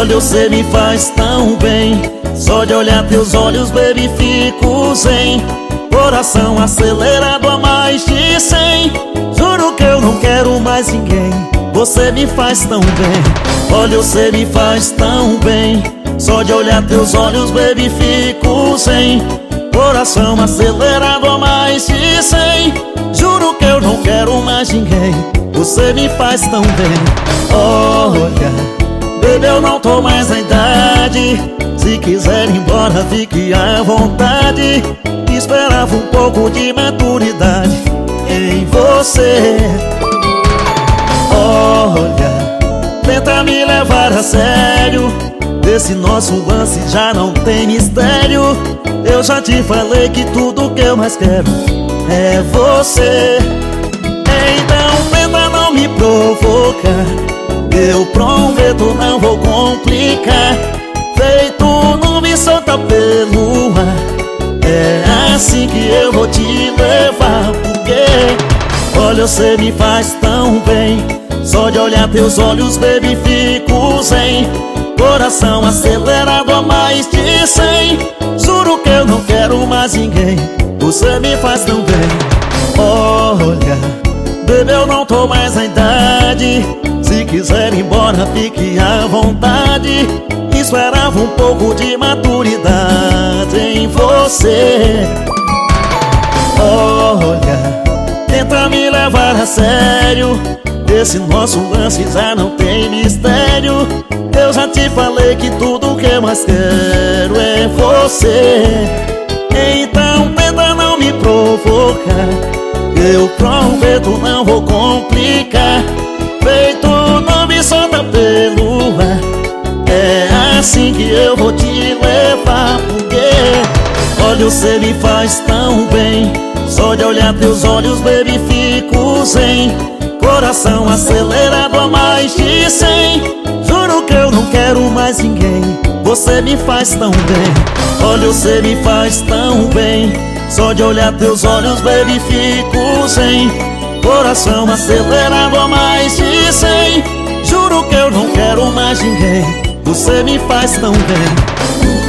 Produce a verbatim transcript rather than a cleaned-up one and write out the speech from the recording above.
Olha, você me faz tão bem. Só de olhar teus olhos, baby, fico zen. Coração acelerado a mais de cem. Juro que eu não quero mais ninguém. Você me faz tão bem. Olha, você me faz tão bem. Só de olhar teus olhos, baby, fico zen. Coração acelerado a mais de cem. Juro que eu não quero mais ninguém. Você me faz tão bem. Olha, baby, eu não tô mais na idade. Se quiser ir embora, fique à vontade. Esperava um pouco de maturidade em você. Olha, tenta me levar a sério. Desse nosso lance já não tem mistério. Eu já te falei que tudo que eu mais quero é você. Então tenta não me provocar. Eu prometo não vou complicar. Feito nuvem solta pelo ar. É assim que eu vou te levar. Porque olha, você me faz tão bem. Só de olhar teus olhos, baby, fico zen. Coração acelerado a mais de cem. Juro que eu não quero mais ninguém. Você me faz tão bem. Olha, baby, eu não tô mais na idade. Se quiser ir embora, fique à vontade. Esperava um pouco de maturidade em você. Olha, tenta me levar a sério. Esse nosso lance já não tem mistério. Eu já te falei que tudo que eu mais quero é você. Então tenta não me provocar. Eu prometo não vou complicar. Feito nuvem solta pelo ar. É assim que eu vou te levar. Porque olha, você me faz tão bem. Só de olhar teus olhos, baby, fico zen. Coração acelerado a mais de cem. Juro que eu não quero mais ninguém. Você me faz tão bem. Olha, você me faz tão bem. Só de olhar teus olhos, baby, fico zen. Coração acelerado a mais de cem. Juro que eu não quero mais ninguém. Você me faz tão bem.